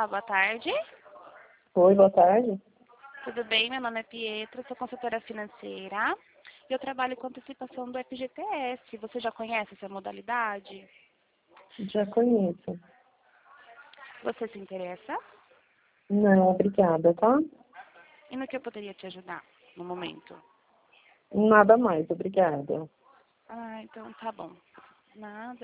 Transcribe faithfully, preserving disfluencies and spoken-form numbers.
Olá, boa tarde. Oi, boa tarde. Tudo bem? Meu nome é Pietra, sou consultora financeira e eu trabalho com antecipação do F G T S. Você já conhece essa modalidade? Já conheço. Você se interessa? Não, obrigada, tá? E no que eu poderia te ajudar no momento? Nada mais, obrigada. Ah, então tá bom. Nada.